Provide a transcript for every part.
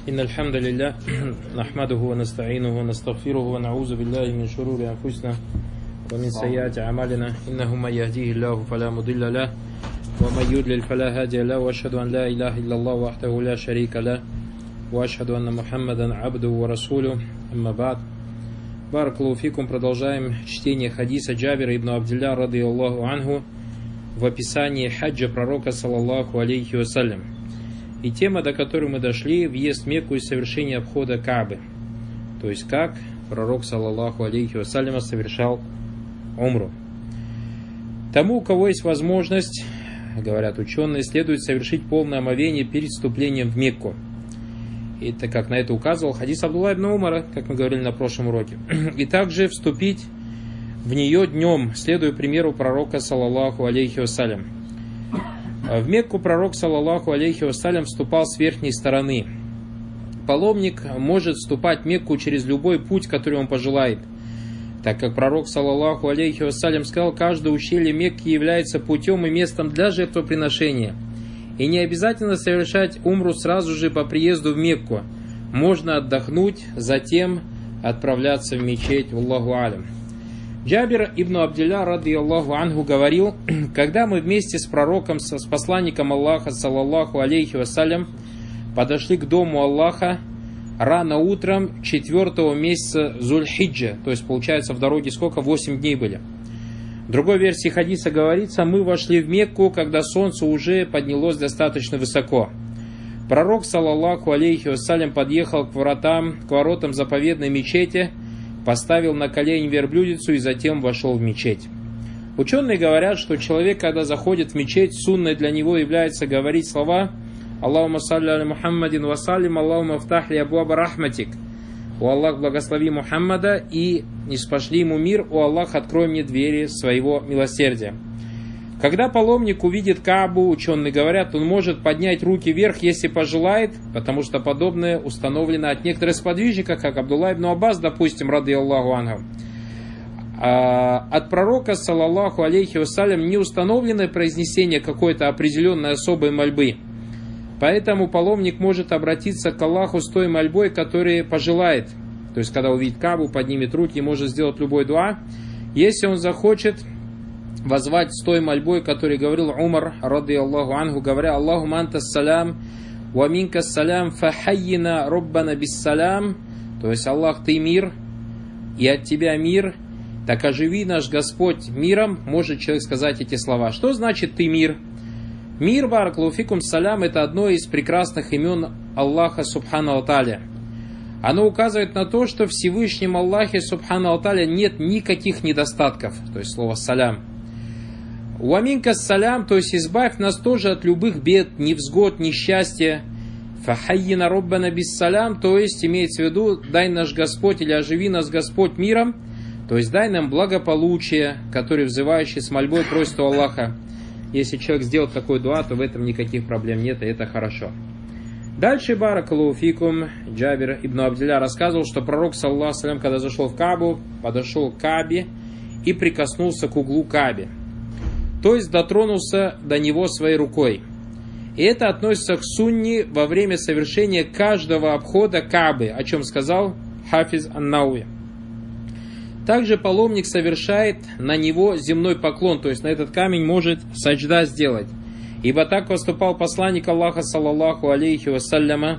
إن الحمد لله نحمده ونستعينه ونستغفره ونعوذ بالله من شرور أنفسنا ومن سيئات أعمالنا إنه من يهديه الله فلا مضل له ومن يضلل فلا هادي له وأشهد أن لا إله إلا الله وحده لا شريك له وأشهد أن محمدا عبده ورسوله أما بعد. Баракаллаху фикум. Продолжаем чтение хадиса Джабира ибн Абдилля радийаллаху анху в описании хаджа пророка саллаллаху алейхи вассалям. И тема, до которой мы дошли, въезд в Мекку и совершение обхода Каабы. То есть, как пророк саллаллаху алейхи вассалям совершал умру. Тому, у кого есть возможность, говорят ученые, следует совершить полное омовение перед вступлением в Мекку. Это как на это указывал хадис Абдулла ибн Умара, как мы говорили на прошлом уроке. И также вступить в нее днем, следуя примеру пророка саллаллаху алейхи вассалям. В Мекку пророк саллаллаху алейхи вассалям вступал с верхней стороны. Паломник может вступать в Мекку через любой путь, который он пожелает, так как пророк саллаллаху алейхи вассалям сказал: каждое ущелье Мекки является путем и местом для жертвоприношения. И не обязательно совершать умру сразу же по приезду в Мекку. Можно отдохнуть, затем отправляться в мечеть. Аллаху алям. Джабир ибн Абдилля радийаллаху анху говорил: когда мы вместе с пророком, с посланником Аллаха саллаллаху алейхи вассалям подошли к дому Аллаха рано утром 4-го месяца Зуль-Хиджа, то есть получается в дороге сколько? 8 дней были. В другой версии хадиса говорится: мы вошли в Мекку, когда солнце уже поднялось достаточно высоко. Пророк саллаллаху алейхи вассалям подъехал к воротам заповедной мечети, поставил на колени верблюдицу и затем вошел в мечеть. Ученые говорят, что человек, когда заходит в мечеть, сунной для него является говорить слова «Аллахумма салли аля Мухаммадин вассалим, Аллахумма фтахли абуаба рахматик». «О Аллах, благослови Мухаммада и ниспошли ему мир, о Аллах, открой мне двери своего милосердия». Когда паломник увидит Каабу, ученые говорят, он может поднять руки вверх, если пожелает, потому что подобное установлено от некоторых сподвижников, как Абдулла ибн Аббас, допустим, радийаллаху анху. От пророка, саллаллаху алейхи вассалям, не установлено произнесение какой-то определенной особой мольбы. Поэтому паломник может обратиться к Аллаху с той мольбой, которую пожелает. То есть, когда увидит Каабу, поднимет руки и может сделать любой дуа. Если он захочет воззвать с той мольбой, которой говорил Умар, радийаллаху анху, говоря: «Аллахумма антас салям, ва минкас салям, фахайина роббана биссалям». То есть, Аллах, ты мир, и от тебя мир, так оживи наш Господь миром. Может человек сказать эти слова. Что значит ты мир? Мир, баракаллаху фикум, салям, это одно из прекрасных имен Аллаха субхану ва тааля. Оно указывает на то, что в Всевышнем Аллахе субхану ва тааля нет никаких недостатков. То есть слово салям. Уаминка салям, то есть избавь нас тоже от любых бед, невзгод, несчастья. Фахайина роббана биссалям, то есть имеется в виду: дай наш Господь или оживи нас Господь миром. То есть дай нам благополучие, который взывающий с мольбой просит у Аллаха. Если человек сделает такой дуа, то в этом никаких проблем нет, и это хорошо. Дальше, баракаллаху фикум, Джабир ибн Абдилля рассказывал, что пророк, саллаллаху алейхи ва саллям, когда зашел в Каабу, подошел к Каабе и прикоснулся к углу Каабе. То есть дотронулся до него своей рукой. И это относится к сунне во время совершения каждого обхода Каабы, о чем сказал Хафиз ан-Науи. Также паломник совершает на него земной поклон, то есть на этот камень может саджда сделать. Ибо так поступал посланник Аллаха, саллаллаху алейхи вассаляма.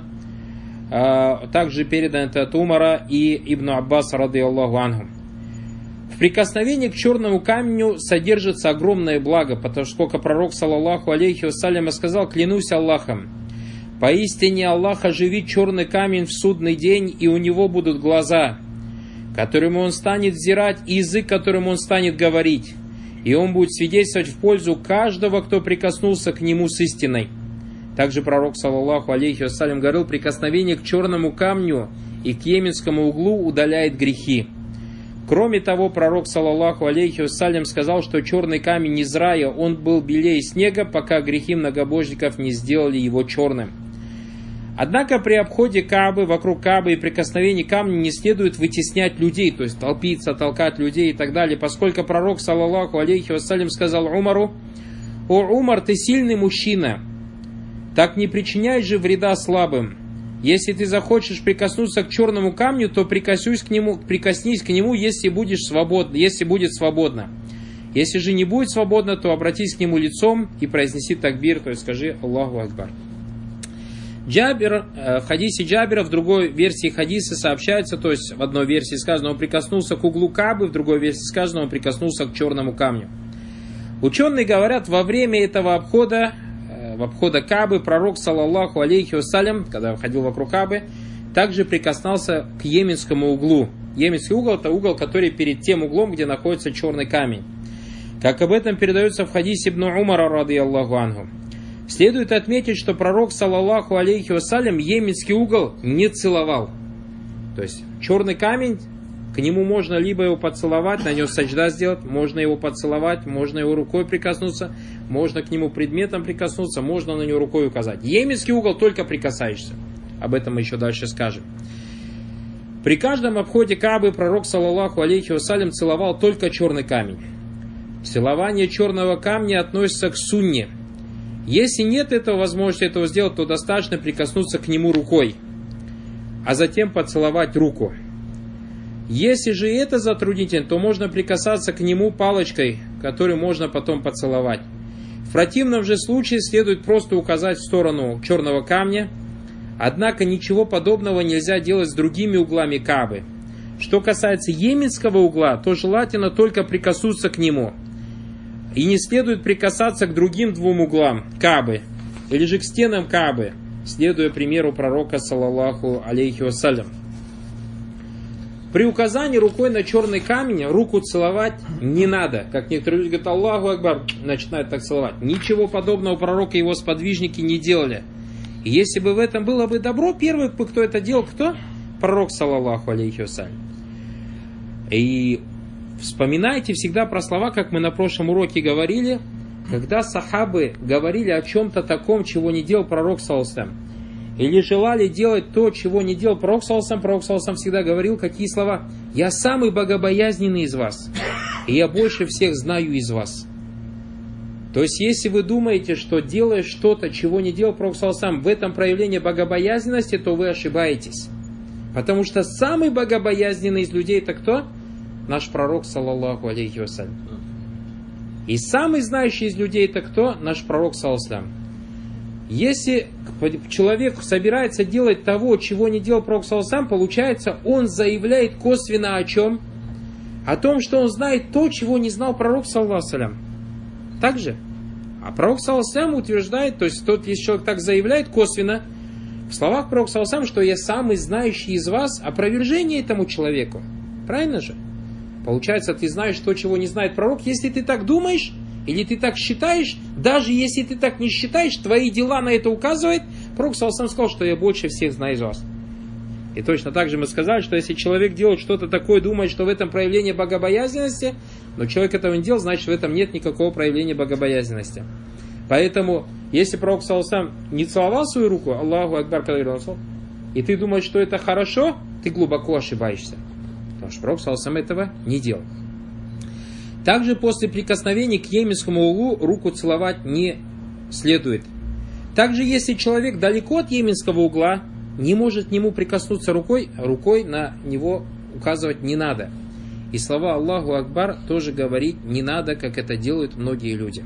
Также передано это от Умара и Ибн Аббас, радийаллаху анху. В прикосновении к черному камню содержится огромное благо, потому что пророк, саллаллаху алейхи вассаляма, сказал: клянусь Аллахом, поистине Аллах оживит черный камень в судный день, и у него будут глаза, которому он станет взирать, и язык, которым он станет говорить. И он будет свидетельствовать в пользу каждого, кто прикоснулся к нему с истиной. Также пророк, саллаллаху алейхи вассалям, говорил: прикосновение к черному камню и к йеменскому углу удаляет грехи. Кроме того, пророк, саллаллаху алейхи вассалям, сказал, что черный камень из рая, он был белее снега, пока грехи многобожников не сделали его черным. Однако при обходе Каабы, вокруг Каабы и прикосновении камня не следует вытеснять людей, то есть толпиться, толкать людей и так далее, поскольку пророк, саллаллаху алейхи вассалям, сказал Умару: «О Умар, ты сильный мужчина, так не причиняй же вреда слабым. Если ты захочешь прикоснуться к черному камню, то прикоснись к нему, если будет свободно. Если же не будет свободно, то обратись к нему лицом и произнеси такбир, то есть скажи Аллаху Акбар. Джабир, в хадисе Джабира, в другой версии хадиса сообщается, то есть в одной версии сказано, он прикоснулся к углу Каабы, в другой версии сказано, он прикоснулся к черному камню. Ученые говорят, во время этого обхода Каабы, пророк, саллаллаху алейхи вассалям, когда ходил вокруг Каабы, также прикоснулся к йеменскому углу. Йеменский угол — это угол, который перед тем углом, где находится черный камень. Как об этом передается в хадисе Ибн Умара, радийаллаху анху. Следует отметить, что пророк, саллаллаху алейхи вассалям, йеменский угол не целовал. То есть черный камень, к нему можно либо его поцеловать, на него саджда сделать, можно его поцеловать, можно его рукой прикоснуться, можно к нему предметом прикоснуться, можно на него рукой указать. Йеменский угол только прикасаешься. Об этом мы еще дальше скажем. При каждом обходе Каабы пророк, саллаллаху алейхи вассалям, целовал только черный камень. Целование черного камня относится к сунне. Если нет возможности этого сделать, то достаточно прикоснуться к нему рукой, а затем поцеловать руку. Если же это затруднительно, то можно прикасаться к нему палочкой, которую можно потом поцеловать. В противном же случае следует просто указать в сторону черного камня. Однако ничего подобного нельзя делать с другими углами Каабы. Что касается йеменского угла, то желательно только прикоснуться к нему. И не следует прикасаться к другим двум углам Каабы, или же к стенам Каабы, следуя примеру пророка, саллаллаху алейхи вассалям. При указании рукой на черный камень руку целовать не надо. Как некоторые люди говорят, Аллаху Акбар, начинают так целовать. Ничего подобного пророк и его сподвижники не делали. И если бы в этом было бы добро, первый, кто это делал, кто? Пророк, саллаллаху алейхи вассалям. И вспоминайте всегда про слова, как мы на прошлом уроке говорили, когда сахабы говорили о чем-то таком, чего не делал пророк, саллаллаху алейхи вассалям, или желали делать то, чего не делал пророк, саллаллаху алейхи вассалям, всегда говорил какие слова? «Я самый богобоязненный из вас, и я больше всех знаю из вас». То есть, если вы думаете, что делаешь что-то, чего не делал пророк, саллаллаху алейхи вассалям, в этом проявление богобоязненности, то вы ошибаетесь. Потому что самый богобоязненный из людей это кто? Наш пророк, саллаллаху алейхи вассалям. И самый знающий из людей это кто? Наш пророк, саллаллаху алейхи вассалям. Если человек собирается делать того, чего не делал пророк, саллаллаху алейхи вассалям, получается, он заявляет косвенно о чем? О том, что он знает то, чего не знал пророк, саллаллаху алейхи вассалям. Так же? А пророк, саллаллаху алейхи вассалям, утверждает, то есть если человек так заявляет косвенно, в словах пророка, саллаллаху алейхи вассалям, что я самый знающий из вас, опровержение этому человеку. Правильно же? Получается, ты знаешь то, чего не знает пророк. Если ты так думаешь, или ты так считаешь, даже если ты так не считаешь, твои дела на это указывают. Пророк, саллаллаху алейхи вассалям, сказал, что я больше всех знаю из вас. И точно так же мы сказали, что если человек делает что-то такое, думает, что в этом проявление богобоязненности, но человек этого не делал, значит, в этом нет никакого проявления богобоязненности. Поэтому, если пророк, саллаллаху алейхи вассалям, не целовал свою руку, Аллаху Акбар, и ты думаешь, что это хорошо, ты глубоко ошибаешься. Потому что пророк, саллаллаху алейхи вассалям, этого не делал. Также после прикосновения к йеменскому углу руку целовать не следует. Также, если человек далеко от йеменского угла, не может к нему прикоснуться рукой на него указывать не надо. И слова Аллаху Акбар тоже говорить не надо, как это делают многие люди.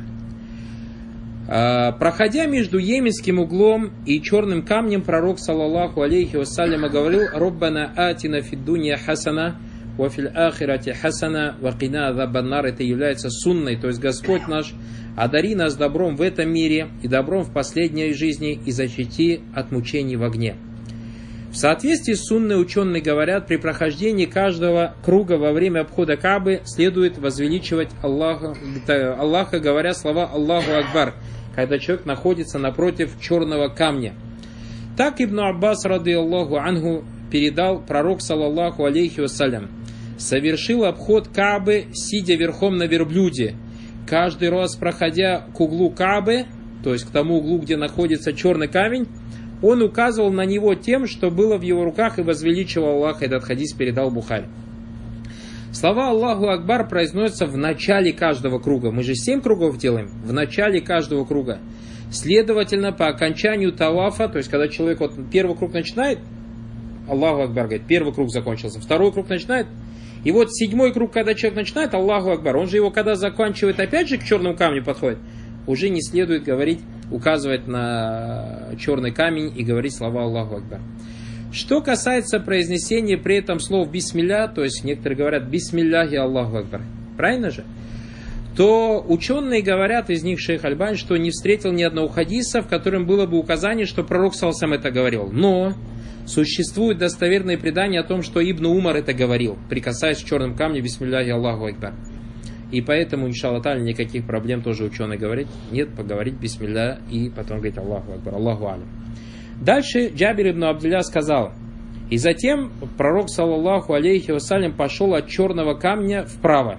Проходя между йеменским углом и черным камнем, пророк, саллаллаху алейхи вассалям, говорил: «Роббана атина фид дунья хасана, ва фил ахирати хасана, ва кина азабан-нар». Это является сунной, то есть Господь наш, одари нас добром в этом мире и добром в последней жизни и защити от мучений в огне. В соответствии с сунной ученые говорят, при прохождении каждого круга во время обхода Каабы следует возвеличивать Аллаха, говоря слова Аллаху Акбар, когда человек находится напротив черного камня. Так Ибн Аббас, радийаллаху анху, передал: пророк, саллаллаху алейхи вассалям, совершил обход Каабы, сидя верхом на верблюде. Каждый раз, проходя к углу Каабы, то есть к тому углу, где находится черный камень, он указывал на него тем, что было в его руках, и возвеличивал Аллаха. Этот хадис передал Бухари. Слова Аллаху Акбар произносятся в начале каждого круга. Мы же 7 кругов делаем. В начале каждого круга. Следовательно, по окончанию тавафа, то есть когда человек вот первый круг начинает, Аллаху Акбар говорит, первый круг закончился, второй круг начинает, и вот седьмой круг, когда человек начинает, Аллаху Акбар, он же его когда заканчивает, опять же к черному камню подходит, уже не следует говорить, указывать на черный камень и говорить слова Аллаху Акбар. Что касается произнесения при этом слов бисмилля, то есть некоторые говорят бисмилляхи Аллаху Акбар, правильно же? То ученые говорят, из них шейх Альбани, что не встретил ни одного хадиса, в котором было бы указание, что пророк саллаллаху это говорил. Но существует достоверное предание о том, что Ибн Умар это говорил, прикасаясь к черным камням бисмилляхи Аллаху Акбар. И поэтому, иншаллах та'аля, никаких проблем тоже ученый говорит. Нет, поговорить бисмилля и потом говорить Аллаху Акбар, Аллаху алям. Дальше Джабир ибн Абдулля сказал, и затем пророк, саллаллаху алейхи вассалям, пошел от черного камня вправо.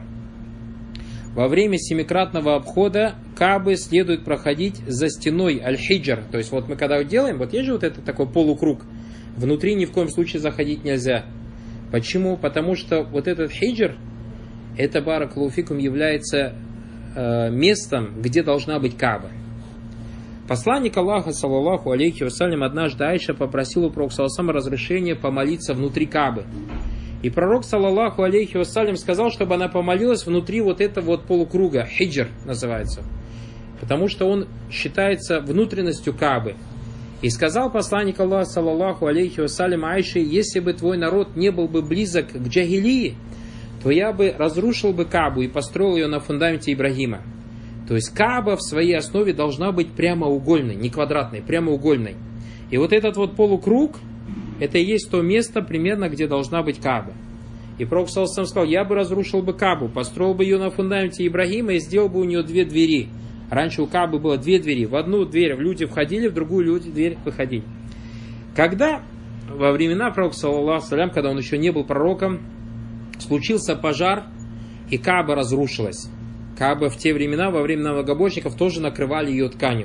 Во время семикратного обхода Каабы следует проходить за стеной аль-хиджр. То есть вот мы когда делаем, вот есть же вот этот такой полукруг, внутри ни в коем случае заходить нельзя. Почему? Потому что вот этот хиджр, это, баракаллаху фикум, является местом, где должна быть Кааба. Посланник Аллаха, саллаллаху алейхи вассалям, однажды Айша попросил у пророка саллаллаху разрешения помолиться внутри Каабы. И пророк, саллаллаху алейхи вассалям, сказал, чтобы она помолилась внутри вот этого вот полукруга, хиджр называется, потому что он считается внутренностью Каабы. И сказал посланник Аллаха, саллаллаху алейхи вассалям, Айше, если бы твой народ не был бы близок к джахилии, то я бы разрушил бы Каабу и построил ее на фундаменте Ибрагима. То есть Кааба в своей основе должна быть прямоугольной, не квадратной, прямоугольной. И вот этот вот полукруг, это и есть то место примерно, где должна быть Кааба. И пророк саллаллаху сказал, я бы разрушил бы Каабу, построил бы ее на фундаменте Ибрагима и сделал бы у нее две двери. Раньше у Каабы было две двери. В одну дверь люди входили, в другую дверь выходили. Когда во времена пророка саллаллаху алейхи, когда он еще не был пророком, случился пожар, и Кааба разрушилась. Кааба в те времена, во время многобожников, тоже накрывали ее тканью.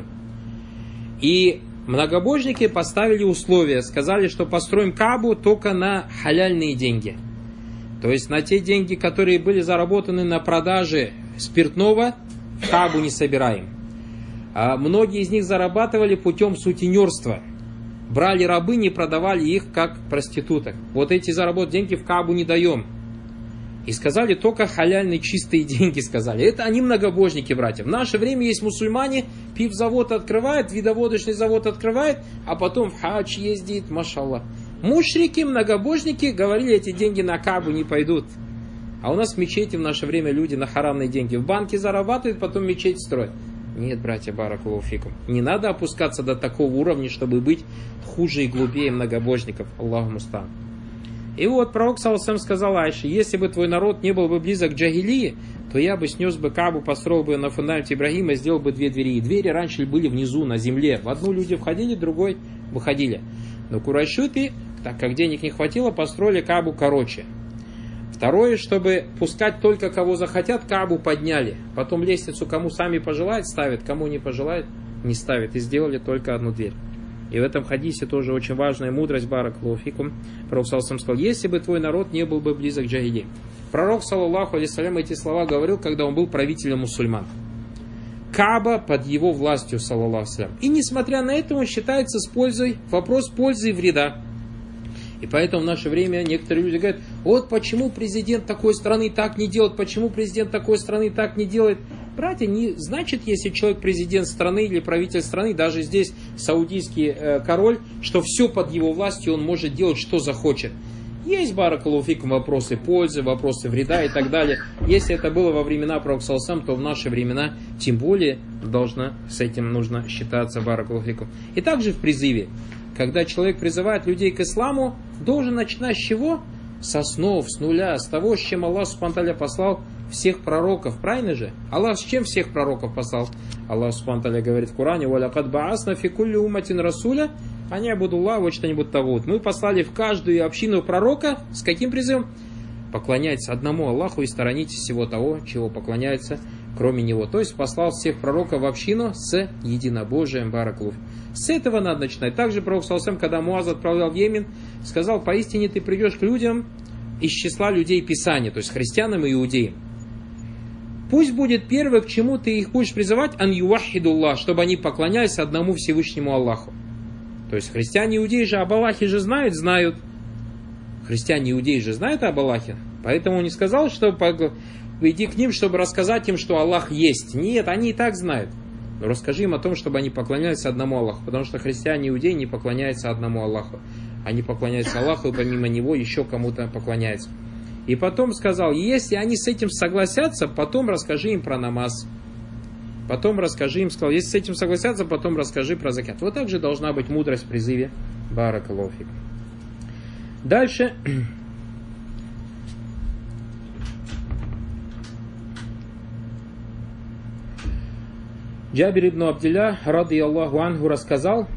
И многобожники поставили условия, сказали, что построим Каабу только на халяльные деньги. То есть на те деньги, которые были заработаны на продаже спиртного, в Каабу не собираем. А многие из них зарабатывали путем сутенерства. Брали рабынь и продавали их как проституток. Вот эти заработанные деньги в Каабу не даем. И сказали только халяльные чистые деньги, сказали. Это они многобожники, братья. В наше время есть мусульмане, пивзавод открывает, видоводочный завод открывает, а потом в хадж ездит, машаллах. Мушрики, многобожники говорили, эти деньги на Каабу не пойдут. А у нас в мечети в наше время люди на харамные деньги в банке зарабатывают, потом мечеть строят. Нет, братья, баракаллаху фикум. Не надо опускаться до такого уровня, чтобы быть хуже и глупее многобожников. Аллаху муста'ан. И вот пророк саллаллаху сказал Айше, если бы твой народ не был бы близок к джахилии, то я бы снес бы Каабу, построил бы на фундаменте Ибрагима и сделал бы две двери. И двери раньше были внизу, на земле. В одну люди входили, в другой выходили. Но курайшиты, так как денег не хватило, построили Каабу короче. Второе, чтобы пускать только кого захотят, Каабу подняли. Потом лестницу кому сами пожелают ставят, кому не пожелают не ставят. И сделали только одну дверь. И в этом хадисе тоже очень важная мудрость, баракаллаху фикум. Пророк саллаллаху сказал, если бы твой народ не был бы близок к джахилии. Пророк саллаллаху алейхи вассалям эти слова говорил, когда он был правителем мусульман. Кааба под его властью, саллаллаху алейхи. И несмотря на это, он считается с пользой, вопрос пользы и вреда. И поэтому в наше время некоторые люди говорят, вот почему президент такой страны так не делает, почему президент такой страны так не делает. Братья, не значит, если человек президент страны или правитель страны, даже здесь саудийский король, что все под его властью, он может делать, что захочет. Есть, баракаллаху фикум, вопросы пользы, вопросы вреда и так далее. Если это было во времена пророка саллаллаху алейхи вассалям, то в наши времена тем более с этим нужно считаться, баракаллаху фикум. И также в призыве. Когда человек призывает людей к исламу, должен начинать с чего? С основ, с нуля, с того, с чем Аллах субхану ва тааля послал всех пророков. Правильно же? Аллах с чем всех пророков послал? Аллах субхану ва тааля говорит в Коране, «Валякад баасна фи кулли умматин расуля, они абудуллах, вот что-нибудь того». Мы послали в каждую общину пророка с каким призывом? Поклоняйтесь одному Аллаху и сторонитесь всего того, чего поклоняется кроме Него. То есть послал всех пророков в общину с единобожием, баракаллаху. С этого надо начинать. Также пророк саллаллаху алейхи, когда Муаз отправлял в Йемен, сказал, поистине ты придешь к людям из числа людей Писания, то есть христианам и иудеям. Пусть будет первое, к чему ты их будешь призывать, ан ювахидуллах, чтобы они поклонялись одному Всевышнему Аллаху. То есть христиане и иудеи же об Аллахе же знают. Христиане и иудеи же знают об Аллахе. Поэтому он не сказал, что иди к ним, чтобы рассказать им, что Аллах есть. Нет, они и так знают. Но расскажи им о том, чтобы они поклонялись одному Аллаху. Потому что христиане и иудеи не поклоняются одному Аллаху. Они поклоняются Аллаху, и помимо него еще кому-то поклоняются. И потом сказал, если они с этим согласятся, потом расскажи им про намаз. Потом расскажи им, сказал, если с этим согласятся, потом расскажи про закят. Вот так же должна быть мудрость в призыве. Баракаллаху фик. Дальше. Джабир ибн Абдилля, ради Аллаху анху, рассказал,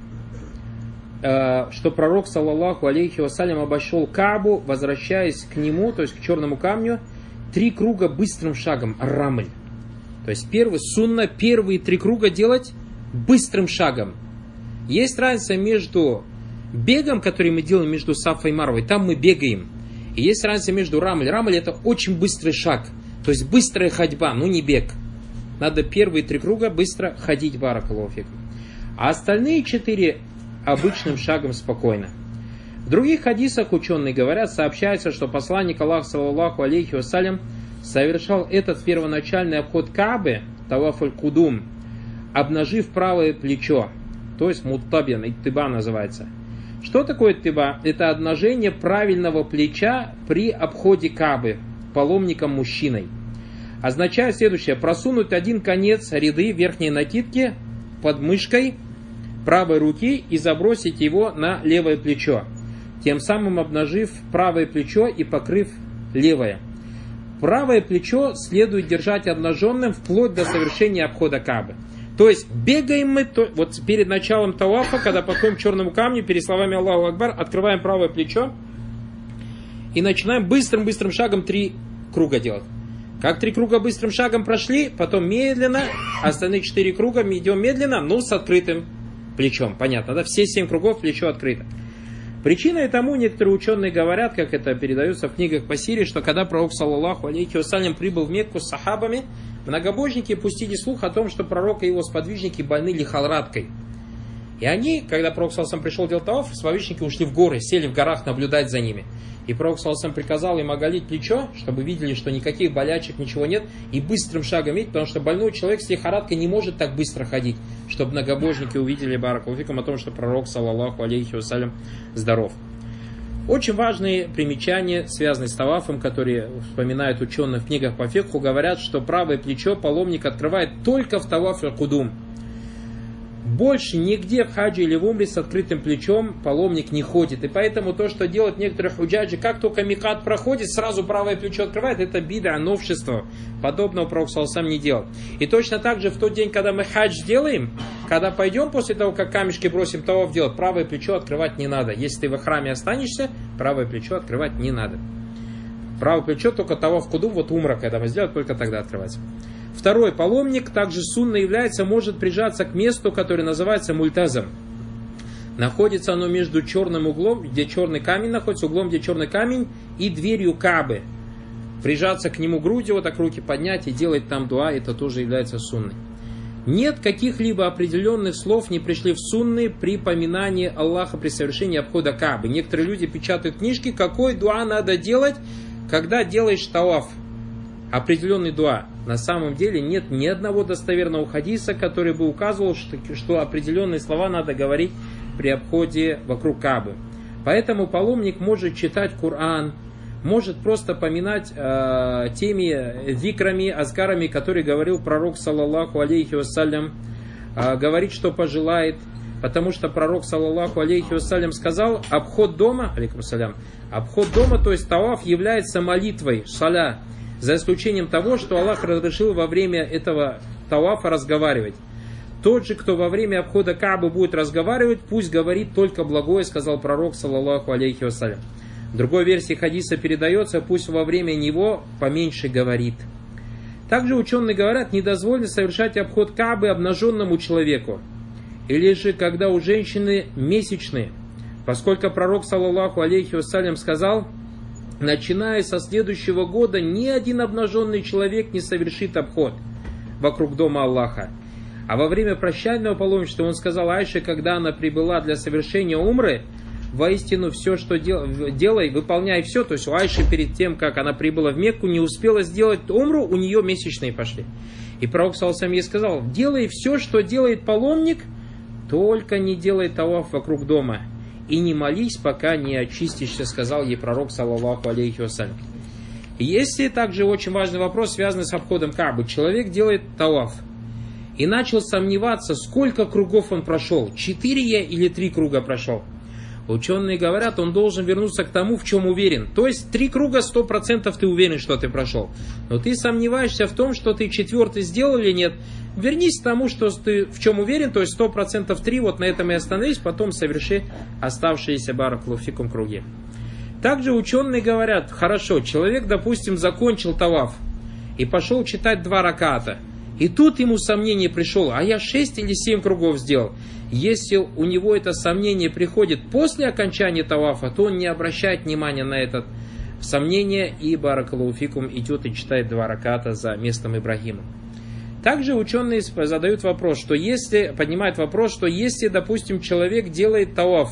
что пророк, саллаллаху алейхи вассалям, обошел Каабу, возвращаясь к нему, то есть к черному камню, 3 круга быстрым шагом, рамль. То есть первые 3 круга делать быстрым шагом. Есть разница между бегом, который мы делаем между Сафой и Марвой, там мы бегаем. И есть разница между рамль. Рамль это очень быстрый шаг, то есть быстрая ходьба, но не бег. Надо первые 3 круга быстро ходить, баракаллаху фик. А остальные 4 обычным шагом спокойно. В других хадисах ученые говорят, сообщается, что посланник Аллаха, саллаллаху алейхи вассалям, совершал этот первоначальный обход Каабы, таваф аль-кудум, обнажив правое плечо, то есть муттабин, иттиба называется. Что такое иттиба? Это обнажение правильного плеча при обходе Каабы паломником-мужчиной. Означает следующее: просунуть один конец ряды верхней накидки под мышкой правой руки и забросить его на левое плечо, тем самым обнажив правое плечо и покрыв левое. Правое плечо следует держать обнаженным вплоть до совершения обхода Каабы. То есть бегаем мы, вот перед началом тавафа, когда подходим к черному камню, перед словами Аллаху Акбар, открываем правое плечо и начинаем быстрым шагом 3 круга делать. Как 3 круга быстрым шагом прошли, потом медленно, остальные 4 круга идем медленно, но с открытым плечом. Понятно, да? Все 7 кругов плечо открыто. Причиной тому некоторые ученые говорят, как это передается в книгах по Сирии, что когда пророк, саллаллаху алейхи вассалям, прибыл в Мекку с сахабами, многобожники пустили слух о том, что пророк и его сподвижники больны лихорадкой. И они, когда пророк саллаллаху пришел делать таваф, сподвижники ушли в горы, сели в горах наблюдать за ними. И пророк саллаллаху приказал им оголить плечо, чтобы видели, что никаких болячек, ничего нет, и быстрым шагом идти, потому что больной человек с лихорадкой не может так быстро ходить, чтобы многобожники увидели, баракаллаху фикум, о том, что пророк, саллаллаху алейхи вассалям, здоров. Очень важные примечания, связанные с тавафом, которые вспоминают ученые в книгах по фикху, говорят, что правое плечо паломник открывает только в таваф аль-кудум. Больше нигде в хаджи или в умре с открытым плечом паломник не ходит. И поэтому то, что делают некоторые худжаджи, как только микат проходит, сразу правое плечо открывает, это бида, новшество. Подобного пророк саллаллаху не делал. И точно так же в тот день, когда мы хадж делаем, когда пойдем после того, как камешки бросим, таваф делать, правое плечо открывать не надо. Если ты в храме останешься, правое плечо открывать не надо. Правое плечо только таваф кудум, вот умра, когда мы сделаем, только тогда открывается. Второй, паломник также сунна является, может прижаться к месту, которое называется мультазом. Находится оно между черным углом, где черный камень находится, углом, где черный камень, и дверью Каабы. Прижаться к нему грудью, вот так руки поднять и делать там дуа, это тоже является сунной. Нет каких-либо определенных слов не пришли в сунны при поминании Аллаха при совершении обхода Каабы. Некоторые люди печатают книжки, какой дуа надо делать, когда делаешь таваф. Определенный дуа. На самом деле нет ни одного достоверного хадиса, который бы указывал, что определенные слова надо говорить при обходе вокруг Каабы. Поэтому паломник может читать Коран, может просто поминать теми зикрами, азкарами, которые говорил пророк, саллаллаху алейхи вассалям, говорить, что пожелает. Потому что пророк, саллаллаху алейхи вассалям, сказал, обход дома, алейкум салям, обход дома, то есть таваф, является молитвой, шаля, за исключением того, что Аллах разрешил во время этого тавафа разговаривать. Тот же, кто во время обхода Каабы будет разговаривать, пусть говорит только благое, сказал пророк, саллаллаху алейхи вассалям. В другой версии хадиса передается, пусть во время него поменьше говорит. Также ученые говорят, недозволено совершать обход Каабы обнаженному человеку, или же когда у женщины месячные, поскольку пророк, саллаллаху алейхи вассалям, сказал, начиная со следующего года ни один обнаженный человек не совершит обход вокруг дома Аллаха. А во время прощального паломничества он сказал Айше, когда она прибыла для совершения умры, воистину все, что делай, выполняй все. То есть у Айши перед тем, как она прибыла в Мекку, не успела сделать умру, у нее месячные пошли. И пророк саллаллаху алейхи ва саллям ей сказал: делай все, что делает паломник, только не делай таваф вокруг дома. И не молись, пока не очистишься, сказал ей пророк саллаллаху алейхи ва саллям. Если также очень важный вопрос, связанный с обходом Каабы. Человек делает таваф и начал сомневаться, сколько кругов он прошел. 4 или 3 круга прошел. Ученые говорят, он должен вернуться к тому, в чем уверен. То есть 3 круга 100% ты уверен, что ты прошел. Но ты сомневаешься в том, что ты 4-й сделал или нет. Вернись к тому, что ты в чем уверен, то есть 100% 3, вот на этом и остановись, потом соверши оставшиеся баракаллаху фикум круги. Также ученые говорят, хорошо, человек, допустим, закончил таваф и пошел читать 2 раката. И тут ему сомнение пришло, а я 6 или 7 кругов сделал. Если у него это сомнение приходит после окончания тавафа, то он не обращает внимания на это сомнение и баракаллаху фикум идет и читает 2 раката за местом Ибрагима. Также ученые задают вопрос, поднимают вопрос, что если, допустим, человек делает таваф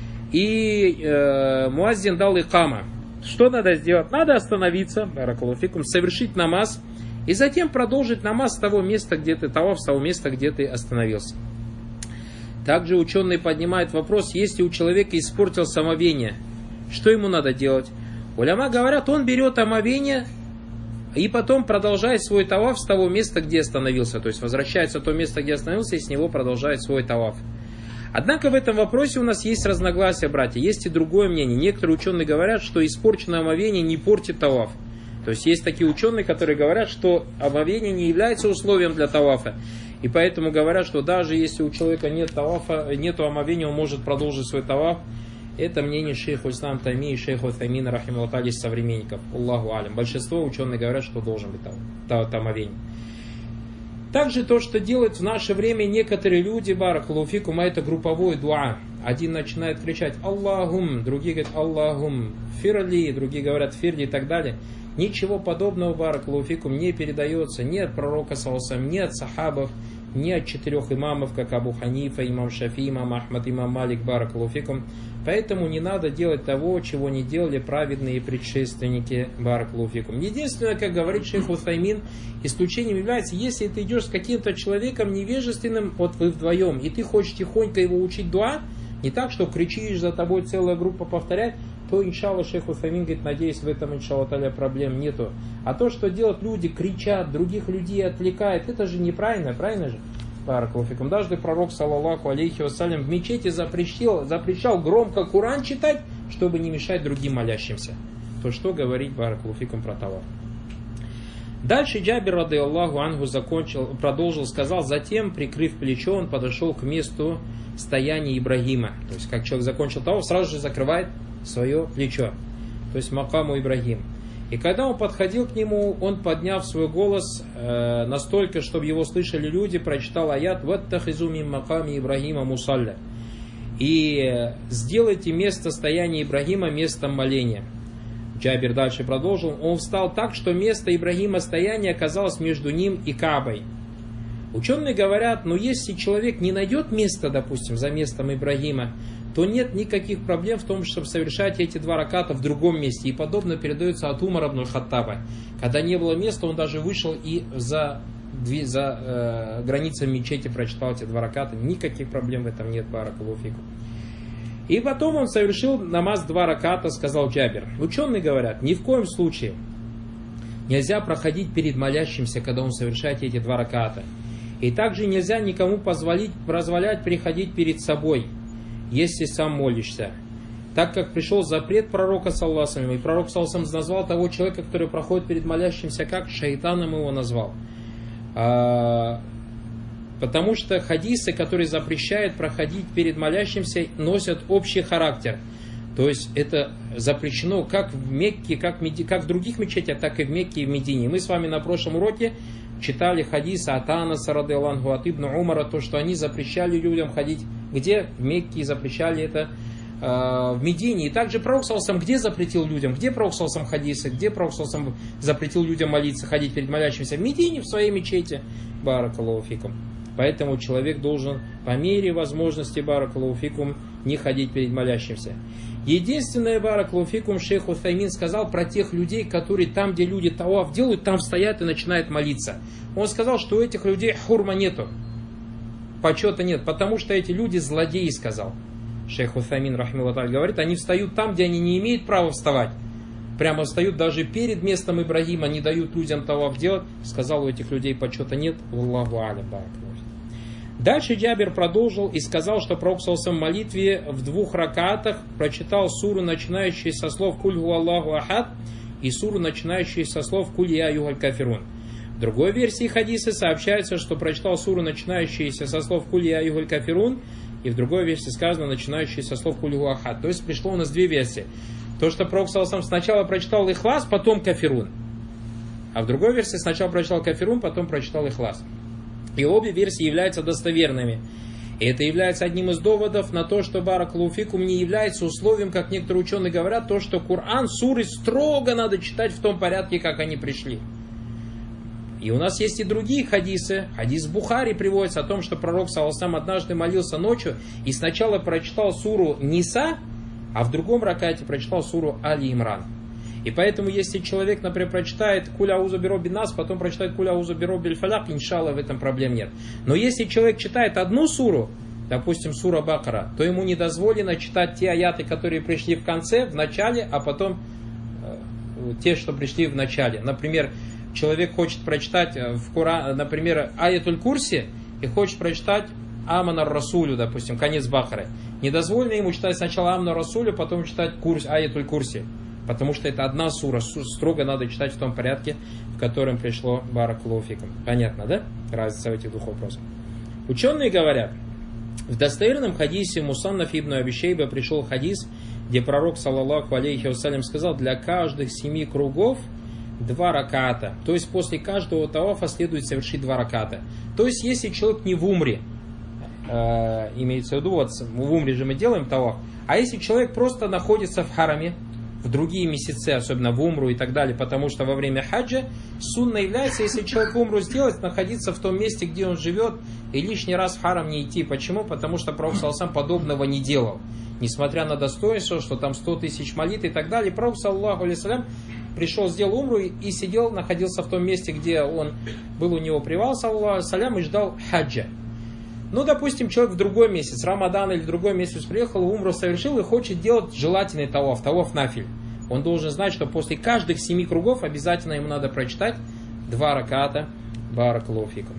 и муаззин дал икама, что надо сделать? Надо остановиться, баракаллаху фикум, совершить намаз и затем продолжить намаз с того места, где ты таваф, с того места, где ты остановился. Также ученые поднимают вопрос, если у человека испортилось омовение, что ему надо делать? Уляма говорят, он берет омовение и потом продолжает свой таваф с того места, где остановился. То есть возвращается в то место, где остановился, и с него продолжает свой таваф. Однако в этом вопросе у нас есть разногласия, братья. Есть и другое мнение. Некоторые ученые говорят, что испорченное омовение не портит таваф. То есть есть такие ученые, которые говорят, что омовение не является условием для тавафа. И поэтому говорят, что даже если у человека нет тавафа, нету омовения, он может продолжить свой таваф. Это мнение шейха Ислам Тайми и шейха Утаймина рахимахуллах из современников. Аллаху алям. Большинство ученых говорят, что должен быть омовение. Также то, что делают в наше время некоторые люди, баракаллаху фикум, это групповое дуа. Один начинает кричать Аллахум, другие говорят Аллахум, фирли, другие говорят фирли и так далее. Ничего подобного, баракаллаху фикум, не передается ни от пророка саллаллаху алейхи ва саллям, ни от сахабов, ни от 4 имамов, как Абу Ханифа, имам Шафи, имам Ахмад, имам Малик, баракаллаху фикум. Поэтому не надо делать того, чего не делали праведные предшественники, баракаллаху фикум. Единственное, как говорит шейх Утаймин, исключением является, если ты идешь с каким-то человеком невежественным, вот вы вдвоем, и ты хочешь тихонько его учить дуа, не так, что кричишь, за тобой целая группа повторяет, то, иншаллах, шейх Утаймин говорит, надеюсь, в этом, иншаллах та'аля, проблем нету. А то, что делают люди, кричат, других людей отвлекают, это же неправильно, правильно же? Баракаллаху фикум. Даже пророк, саллаллаху алейхи ва саллям, в мечети запрещал громко Коран читать, чтобы не мешать другим молящимся. То что говорить, баракаллаху фикум, про таваф? Дальше Джабир, рады Аллаху анху, продолжил, сказал, затем, прикрыв плечо, он подошел к месту стояния Ибрагима. То есть, как человек закончил таваф, сразу же закрывает свое плечо. То есть, макаму Ибрагим. И когда он подходил к нему, он, подняв свой голос настолько, чтобы его слышали люди, прочитал аят «Ваттахизу мин маками Ибрагима мусалля». И сделайте место стояния Ибрагима местом моления. Джабир дальше продолжил. Он встал так, что место Ибрагима стояния оказалось между ним и Каабой. Ученые говорят, но если человек не найдет место, допустим, за местом Ибрагима, то нет никаких проблем в том, чтобы совершать эти 2 раката в другом месте. И подобно передается от Умара ибн Хаттаба. Когда не было места, он даже вышел и за границами мечети прочитал эти 2 раката. Никаких проблем в этом нет, баракаллаху фикум. И потом он совершил намаз 2 раката, сказал Джабир. Ученые говорят, ни в коем случае нельзя проходить перед молящимся, когда он совершает эти 2 раката. И также нельзя никому позволять приходить перед собой, если сам молишься. Так как пришел запрет пророка, саллаллаху алейхи ва саллям, и пророк, саллаллаху алейхи ва саллям, назвал того человека, который проходит перед молящимся, как шайтаном его назвал. Потому что хадисы, которые запрещают проходить перед молящимся, носят общий характер. То есть это запрещено как в Мекке, как в других мечетях, так и в Мекке и в Медине. Мы с вами на прошлом уроке читали хадисы от Анаса, рады Аллаху, от Ибн Умара, то, что они запрещали людям ходить где? В Мекке, и запрещали это в Медине. И также пророк саллаллаху где запретил людям, где пророк саллаллаху хадисы, где пророк саллаллаху запретил людям молиться, ходить перед молящимся? В Медине, в своей мечети. Баракаллаху фикум. Поэтому человек должен по мере возможности, баракаллаху фикум, не ходить перед молящимся. Единственное, баракаллаху фикум, шейх Утаймин сказал про тех людей, которые там, где люди таваф делают, там стоят и начинают молиться. Он сказал, что у этих людей хурма нету, почета нет, потому что эти люди злодеи, сказал. Шейх Утаймин, рахмилаллах, говорит, они встают там, где они не имеют права вставать. Прямо встают даже перед местом Ибрагима, не дают людям таваф делать. Сказал, у этих людей почета нет. Аллаху алям, баракаллаху. Дальше Джабир продолжил и сказал, что пророк в молитве в 2 ракатах прочитал суру, начинающую со слов «Куль ху Аллаху ахад» и суру, начинающую со слов «Куль я югаль кафирун». В другой версии хадиса сообщается, что прочитал суру, начинающуюся со слов «Куль я югаль кафирун», и в другой версии сказано, начинающую со слов «Куль ху ахад». То есть пришло у нас 2 версии. То, что пророк сначала прочитал Ихлас, потом кафирун. А в другой версии сначала прочитал кафирун, потом прочитал Ихлас. И обе версии являются достоверными. И это является одним из доводов на то, что баракаллаху фикум не является условием, как некоторые ученые говорят, то, что Коран, суры строго надо читать в том порядке, как они пришли. И у нас есть и другие хадисы. Хадис Бухари приводится о том, что пророк саллаллаху однажды молился ночью и сначала прочитал суру Ниса, а в другом ракате прочитал суру Али Имран. И поэтому, если человек, например, прочитает «Куля аузу биробби нас», потом прочитает «Куля аузу биробби аль-фаляк», иншаллах, в этом проблем нет. Но если человек читает одну суру, допустим, сура Бакара, то ему не дозволено читать те аяты, которые пришли в конце, в начале, а потом те, что пришли в начале. Например, человек хочет прочитать в Коране, например, аятуль курси, и хочет прочитать Аманар Расулю, допустим, конец Бахары. Не дозволено ему читать сначала Аманар Расулю, потом читать аятуль курси. Потому что это одна сура, строго надо читать в том порядке, в котором пришло баракаллаху фикум. Понятно, да? Разница в этих 2 вопросах. Ученые говорят, в достоверном хадисе Мусаннаф ибн Аби Шейба пришел хадис, где пророк, саллаллаху алейхи вассалям, сказал, для каждых 7 кругов 2 раката. То есть после каждого тавафа следует совершить 2 раката. То есть если человек не в умре, имеется в виду, вот в умре же мы делаем таваф, а если человек просто находится в хараме, в другие месяцы, особенно в умру и так далее, потому что во время хаджа сунна является, если человек умру сделать, находиться в том месте, где он живет, и лишний раз в харам не идти. Почему? Потому что пророк саллаллаху подобного не делал. Несмотря на достоинство, что там 100 000 молитв и так далее, пророк саллаллаху алейхи пришел, сделал умру и сидел, находился в том месте, где он был, у него привал, саллаллаху алейхи, и ждал хаджа. Ну, допустим, человек в другой месяц, Рамадан или в другой месяц приехал, умру совершил и хочет делать желательный таваф нафиль. Он должен знать, что после каждых 7 кругов обязательно ему надо прочитать 2 раката баракаллаху фикум.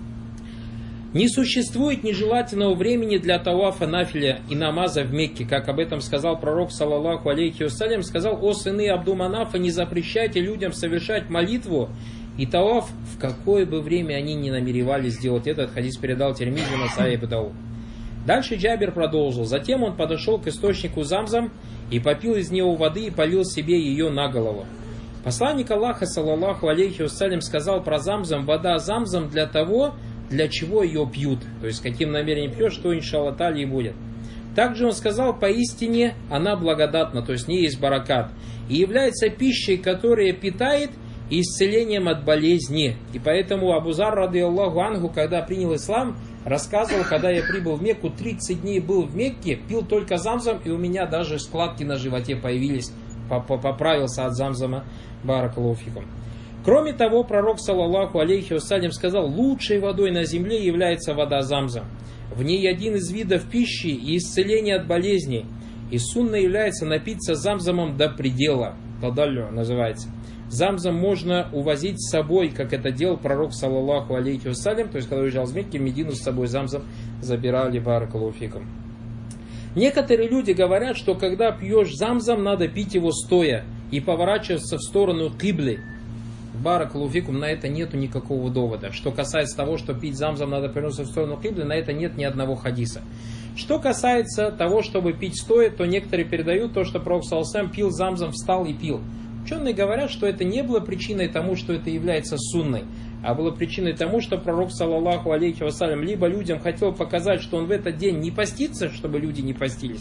Не существует нежелательного времени для тавафа нафиля и намаза в Мекке, как об этом сказал пророк, саллаллаху алейхи вассалям, сказал: «О сыны Абду-Манафа, не запрещайте людям совершать молитву и таваф, в какое бы время они не намеревались сделать». Этот хадис передал Тирмизи, Насаи, Абу Дауд. Дальше Джабир продолжил. Затем он подошел к источнику Замзам и попил из него воды и полил себе ее на голову. Посланник Аллаха, саллаллаху алейхи вассалям, сказал про Замзам: вода Замзам для того, для чего ее пьют. То есть, с каким намерением пьешь, что иншаллах та'аля и будет. Также он сказал: поистине она благодатна, то есть в ней есть баракат, и является пищей, которая питает, и исцелением от болезни. И поэтому Абу Зар, ради Аллаху анху, когда принял ислам, рассказывал: когда я прибыл в Мекку, 30 дней был в Мекке, пил только Замзам, и у меня даже складки на животе появились, поправился от Замзама, баракаллаху фикум. Кроме того, пророк, саллаллаху алейхи вассалям, сказал: лучшей водой на земле является вода Замзам. В ней один из видов пищи и исцеления от болезней. И сунна является напиться Замзамом до предела. Тадаллю называется. Замзам можно увозить с собой, как это делал пророк, саллаллаху алейхи вассалям. То есть, когда уезжал из Мекки, в Медину с собой Замзам забирали, баракаллаху фикум. Некоторые люди говорят, что когда пьешь Замзам, надо пить его стоя и поворачиваться в сторону кибли. Баракаллаху фикум, на это нету никакого довода. Что касается того, что пить Замзам надо повернуться в сторону кибли, на это нет ни одного хадиса. Что касается того, чтобы пить стоя, то некоторые передают то, что пророк саллаллаху пил Замзам, встал и пил. Ученые говорят, что это не было причиной тому, что это является сунной, а было причиной тому, что пророк, саллаллаху алейхи вассалям, либо людям хотел показать, что он в этот день не постится, чтобы люди не постились,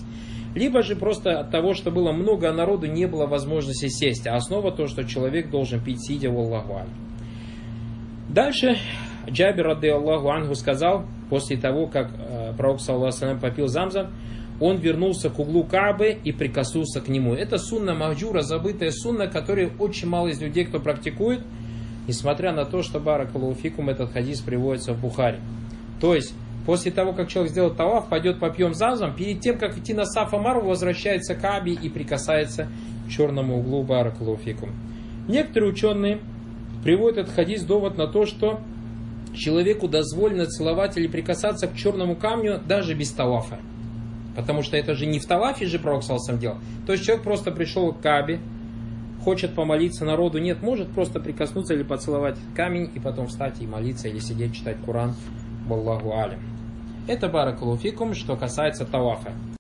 Либо же просто от того, что было много народу, не было возможности сесть. А основа то, что человек должен пить сидя, валлаху алейхи. Дальше Джабир, радди Аллаху анху, сказал, после того, как пророк, саллаллаху алейхи ва саллям, попил замзам, он вернулся к углу Каабы и прикоснулся к нему. Это сунна махджура, забытая сунна, которую очень мало из людей, кто практикует, несмотря на то, что баракаллаху фикум, этот хадис приводится в Бухари. То есть, после того, как человек сделал таваф, пойдет попьем замзам, перед тем, как идти на Сафа Марву, возвращается к Каабе и прикасается к черному углу баракаллаху фикум. Некоторые ученые приводят этот хадис довод на то, что человеку дозволено целовать или прикасаться к черному камню даже без тавафа. Потому что это же не в тавафе же пророк саллаллаху алейхи ва саллям делал. То есть человек просто пришел к Каабе, хочет помолиться, народу нет, может просто прикоснуться или поцеловать камень и потом встать и молиться или сидеть читать Коран. Wallahu алям. Это баракаллаху фикум, что касается тавафа.